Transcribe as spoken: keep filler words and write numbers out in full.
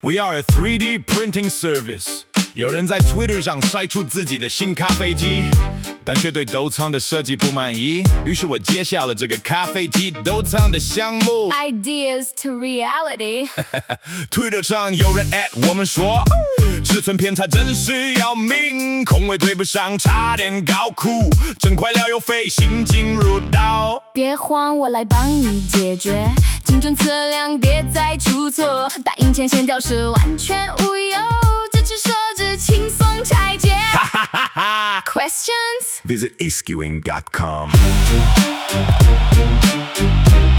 We are a three D printing service。有人在 Twitter 上晒出自己的新咖啡机，但却对斗仓的设计不满意，于是我接下了这个咖啡机斗仓的项目。 Ideas to reality ，Twitter 上有人 at 我们说，尺寸偏差真是要命，空位对不上，差点搞哭，整块料又费心进入到。 别慌，我来帮你解决，精准测量，别再出错，打印前线吊是完全无忧，支持设置轻松拆解。 哈哈哈哈 Questions? Visit isquing dot com